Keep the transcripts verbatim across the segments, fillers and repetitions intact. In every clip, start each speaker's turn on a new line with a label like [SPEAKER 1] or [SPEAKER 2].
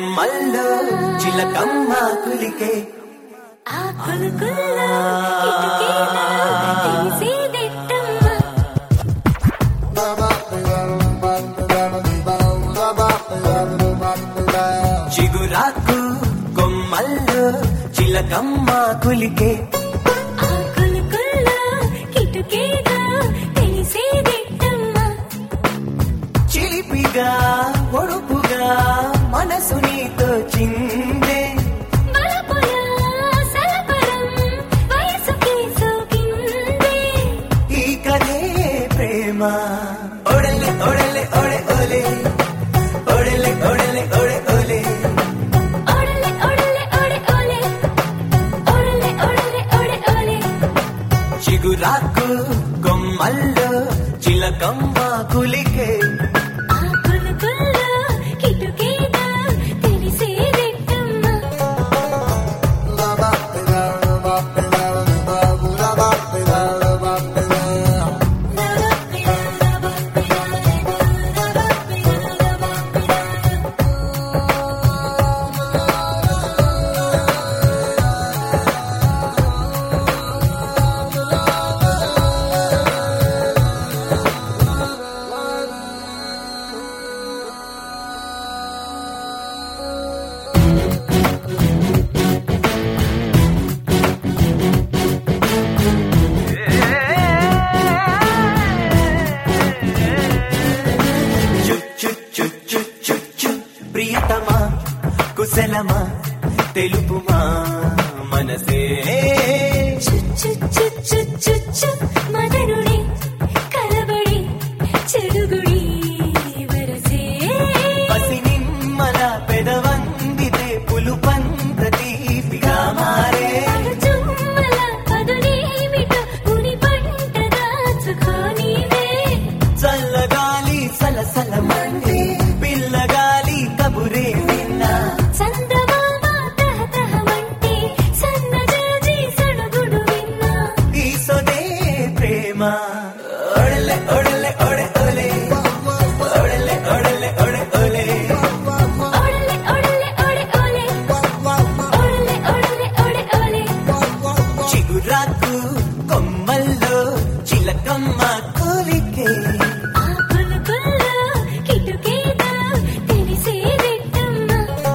[SPEAKER 1] కొమ్మల్లో చిలకమ్మ కులికే
[SPEAKER 2] ఆ కులుకుల్లో కిటుకేనా తెలిసేదెట్టమ్మ.
[SPEAKER 1] చిగురాకు కొమ్మల్లో చిలకమ్మ కులికే
[SPEAKER 2] ఆ కులుకుల్లో కిటుకేనా తెలిసేదెట్టమ్మ.
[SPEAKER 1] చిలిపిగా పొడుపుగా మనసు నీతో చిందే
[SPEAKER 2] బలపుల సలపరం వయసుకే సోకిందే.
[SPEAKER 1] ఈ కథే ప్రేమ ఒడలే ఒడలే ఒడే ఒలే ఒడలే ఒడలే ఒడే ఒలే
[SPEAKER 2] ఓడలే ఓడలే ఓడే ఓలే ఓడలే ఓడలే ఓడే ఓలే.
[SPEAKER 1] చిగురాకు కొమ్మల్లో చిలకమ్మ కులికే
[SPEAKER 2] ఆ కులుకుల్లో కిటుకేనా తెలిసేదెట్టమ్మ.
[SPEAKER 1] చు చు చు చు చు చు ప్రియతమా కుశలమా తెలుపుమా మనసే
[SPEAKER 2] చు చు చు చు చు చు మదనుడే కలబడి చెడుగుడి వరసే.
[SPEAKER 1] పసి నిమ్మల పెదవందితే పులుపంత తీపిగా మారే
[SPEAKER 2] చుమ్మల పదునేమిటో ఉని పంట దాచుకోనివే.
[SPEAKER 1] చల్లగాలి సలసల మండి పిల్లగాలి కబురే విన్నా
[SPEAKER 2] చందమామ తహతహమంటే సన్నజాజి సణుగుడు విన్నా.
[SPEAKER 1] ఈ సొదే ప్రేమ ఒడలే ఒడలే ఒడే ఒలే ఒడలే ఒడలే ఒడే ఒలే
[SPEAKER 2] ఓడలే ఓడలే ఓడే ఓలే ఓడలే ఓడలే ఓడే ఓలే.
[SPEAKER 1] చిగురాకు కొమ్మల్లో చిలకమ్మ కోరికే
[SPEAKER 2] ఆ కులుకుల్లో కిటుకేనా తెలిసేదెట్టమ్మ.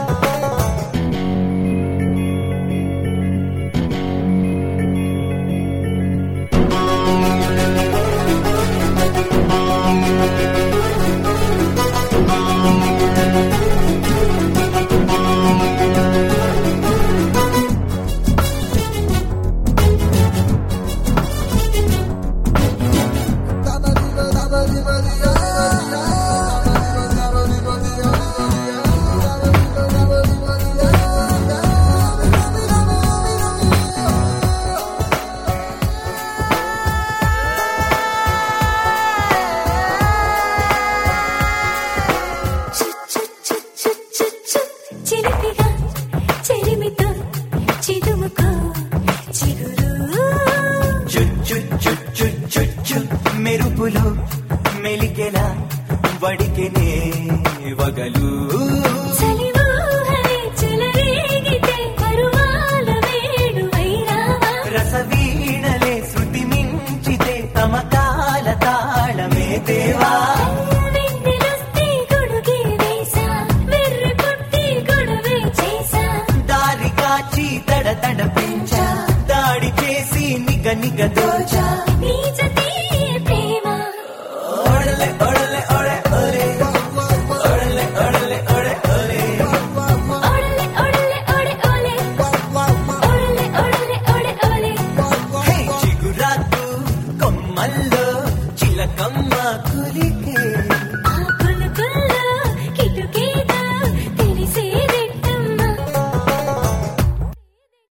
[SPEAKER 2] చు చు చు చు చు చు చిలిపిగా చెరిమితో చిదుముకో